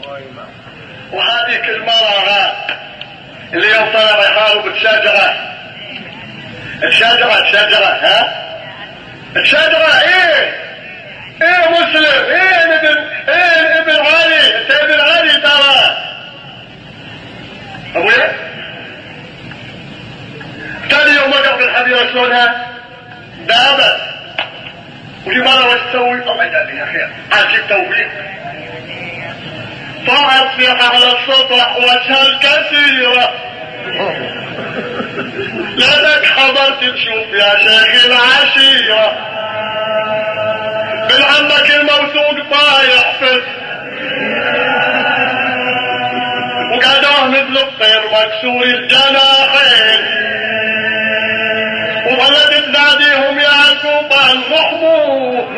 وهذيك المرأة اللي يوم طلع يحارب الشجرة ايه مسلم، ايه ابن علي، انت ابن علي ترى ابويا. ثاني يوم وقف الحبيبة شلونها دابت، ودي مرة وش تسوي؟ الله يجعلني يا خير عجيب توفيق. فأصبح على السطح وجها كثيرة لأنك حضرت تشوف يا شيخ العشيرة من عمك الموثوق طايح فت وقعدوه مثل الطير مكسور الجناحين وظلت تناديهم يعقوب المحمود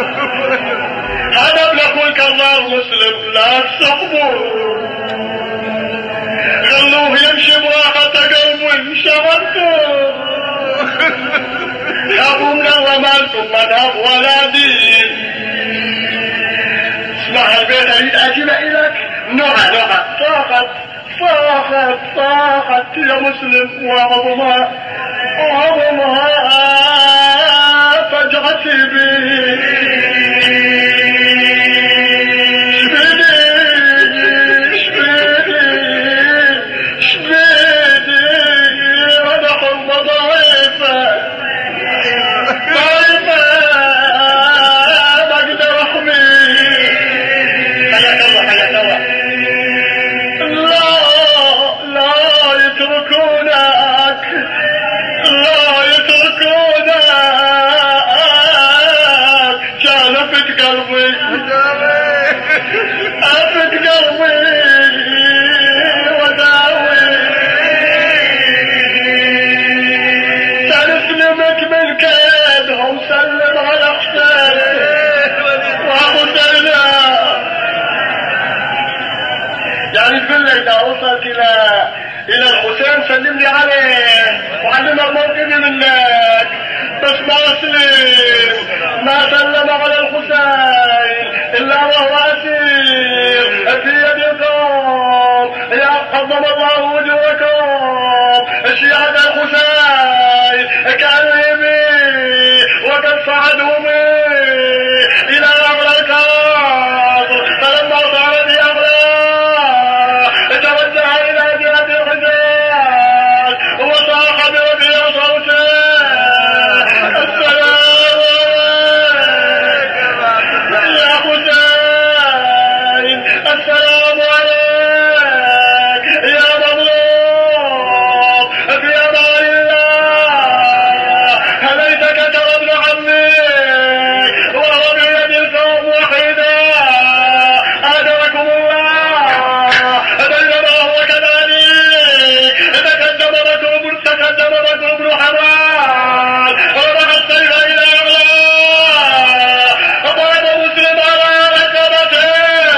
هذا ابنك الكرار مسلم لا تصحبوا خلوه يمشي براحة قلبه انشغلتوا خافوا من رمالكم مذهب ولا دين. اسمع البيت اريد اجيب اليك نوعا صاحت يا مسلم وعظمها فجعتي بي إذا وصلت إلى الحسين سلم لي عليه وعلمك موقفي منك بس ما سلم على الحسين إلا وهو أسير في يدكم يا قدم الله وجوهكم الشيعة الحسين كانوا يبي وقد صعدوا بي إلى أغلى الكاظ فلما صار بي أغلى توجه إلى جهة الحجاز وصاح بربيع صوته السلام عليك يا حسين السلام عليك يا مظلوم في أمان الله هليتك ترى ابن عمي وهو بيد الكون وحيدا آدمكم الله بينما هو كذلك تقدم لكم ابن حمال ورفع السيف إلى أعلى وضرب مسلم على ركبته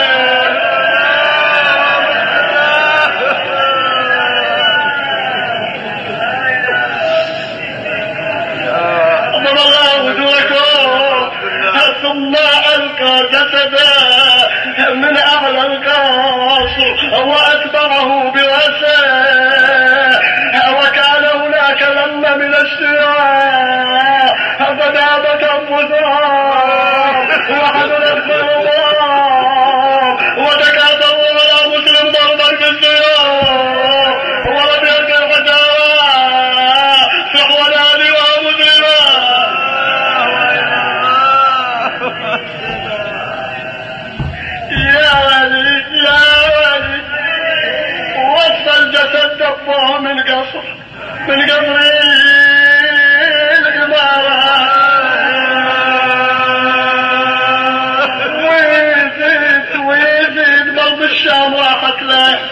أمر الله وجوهكم ثم ألقى جسده من أعلى القصر وأتبعه برأسه وكان هناك لما من الشيعة فذابت أنفسهم وحضرت قلوبهم وتكاثروا على مسلم ضربا بالسيوف ولم يكن حجارة صحونا لواء مسلما. يا ولي وصف الجسد دبه من قصر الإمارة ويزيد ضرب الشام راحت له